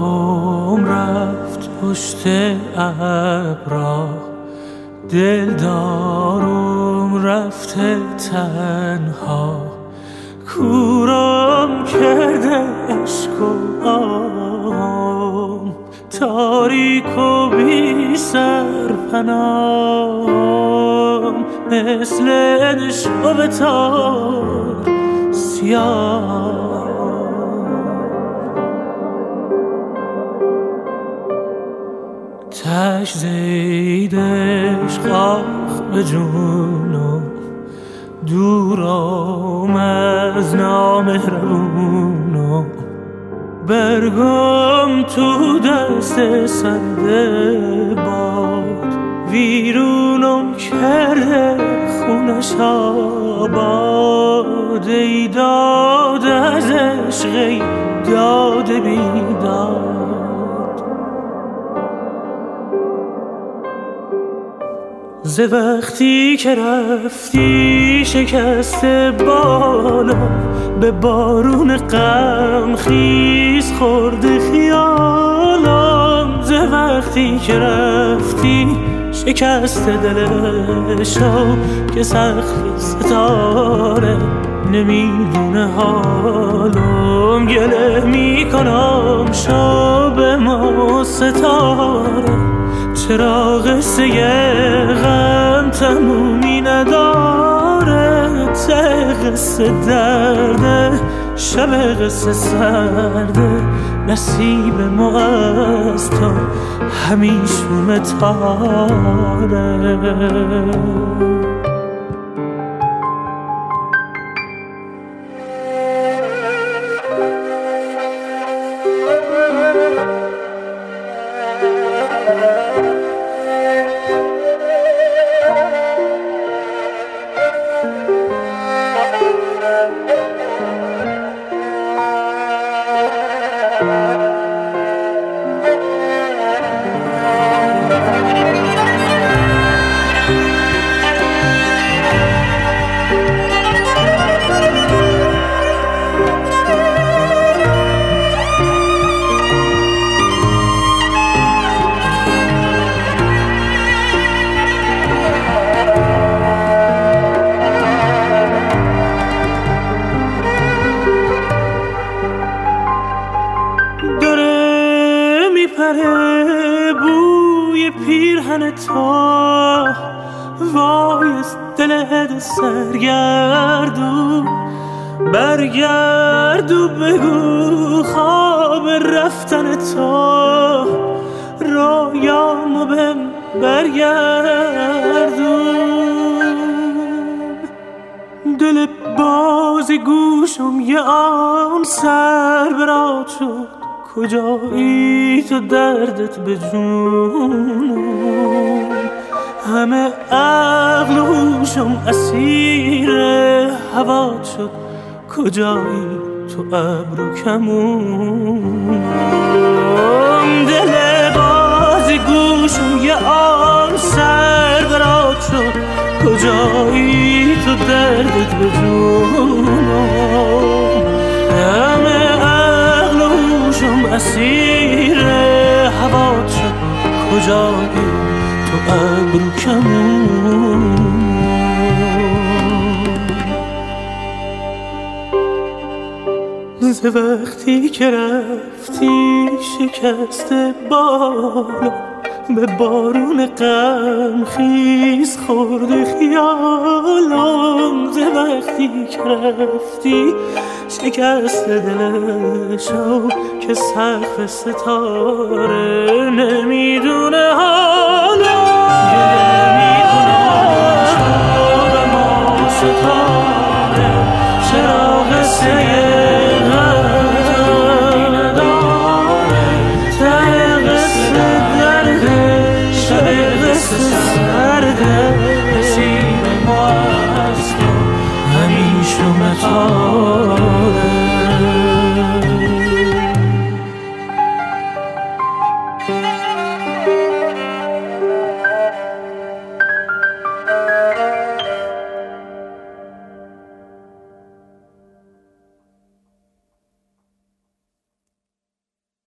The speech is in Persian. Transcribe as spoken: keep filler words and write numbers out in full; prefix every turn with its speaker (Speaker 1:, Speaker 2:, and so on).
Speaker 1: گم رفت پشت ابرا، دلدارم رفته تنها، کورم کرده عشق و آهم، تاریک و بی سرپناهم، مثل نشو تار سیاه. تش زیدش خاخ به جونم، دورم از نامهربونم، برگم تو دست سرد باد، ویرونم کرده خونش آباد، ای داد از عشق داد بیداد. ز وقتی که رفتی شکسته بالا، به بارون غم خیز خورده خیالم. ز وقتی که رفتی شکسته دلشو که سقف ستاره نمیدونه حالم، گله میکنم شب ما ستاره، چرا قصه غم تمومی نداره، ته قصه درده شب قصه سرده، نصیب ما از تو همیشون تاره. بوی پیرهن تو وای از دلت سرگردو، برگردو بگو خواب رفتن تو رویامو بهم برگردون. دل باز گوشم یه آن سر برات شد، کجایی تو دردت به جونم، همه عقل و هوشم اسیر هوات شد، کجایی تو ابرو کمونم. دل باز گوشم یه آن سر برات شد، کجایی تو دردت به جونم، همه اسیر هوات شد، کجایی تو ابرو کمون. ز وقتی که رفتی شکسته بالا، به بارون غم خیز خورده خیالم. ز وقتی که رفتی شکسته دلشو که سقف ستاره نمیدونه حالم، گله میکنم شب ما ستاره، چرا قصه